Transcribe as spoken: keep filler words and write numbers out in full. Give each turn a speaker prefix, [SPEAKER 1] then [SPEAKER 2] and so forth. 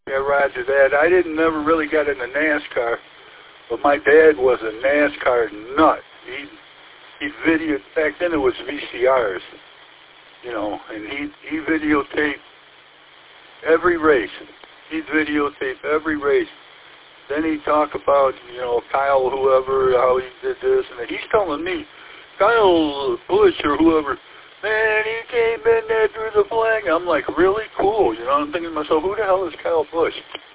[SPEAKER 1] Yeah, roger that. I didn't never really get into NASCAR, but my dad was a NASCAR nut. He he videoed, back then it was V C Rs, you know, and he he videotaped every race. He'd videotape every race. Then he'd talk about, you know, Kyle whoever, how he did this, and he's telling me, Kyle Busch or whoever, man, he came in there through the flag. I'm like, really cool, you know. I'm thinking to myself, who the hell is Kyle Busch?